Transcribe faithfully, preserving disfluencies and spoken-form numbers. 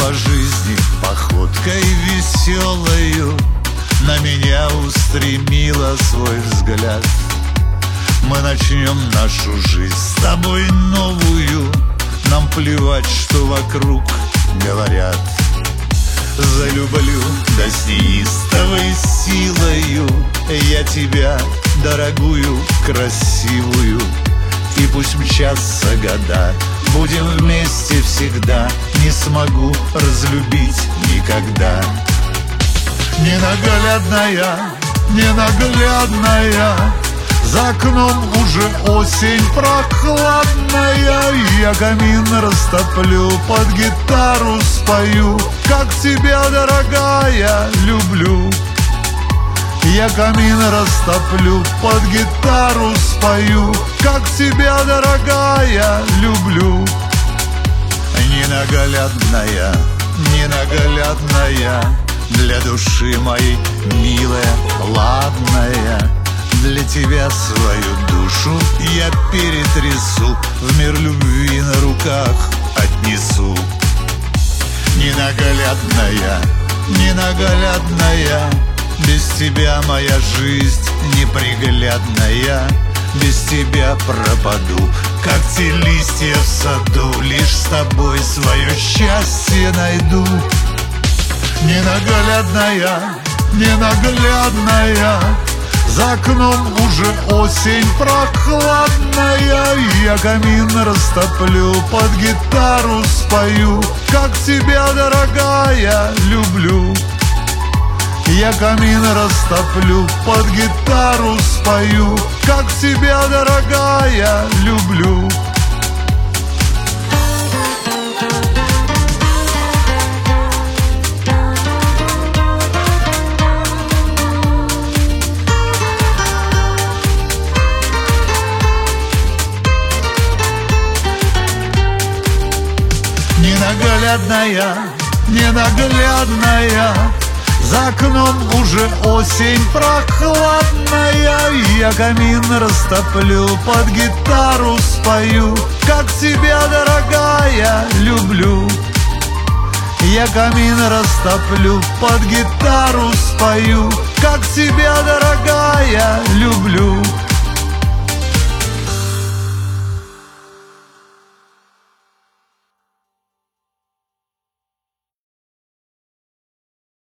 по жизни походкой веселою на меня устремила свой взгляд. Мы начнем нашу жизнь с тобой новую, нам плевать, что вокруг говорят. Залюблю, да с неистовой силою я тебя, дорогую, красивую. И пусть мчатся года, будем вместе всегда, не смогу разлюбить никогда. Ненаглядная, ненаглядная, за окном уже осень прохладная. Я камин растоплю, под гитару спою, как тебя, дорогая, люблю. Я камин растоплю, под гитару спою, как тебя, дорогая, люблю. Ненаглядная, ненаглядная, для души моей милая, ладная, для тебя свою душу я перетрясу, в мир любви на руках отнесу. Ненаглядная, ненаглядная, без тебя моя жизнь неприглядная. Без тебя пропаду, как те листья в саду, лишь с тобой свое счастье найду. Ненаглядная, ненаглядная, за окном уже осень прохладная. Я камин растоплю, под гитару спою, как тебя, дорогая, люблю. Я камин растоплю, под гитару спою, как тебя, дорогая, люблю. Ненаглядная, ненаглядная, за окном уже осень прохладная. Я камин растоплю, под гитару спою, как тебя, дорогая, люблю. Я камин растоплю, под гитару спою, как тебя, дорогая, люблю.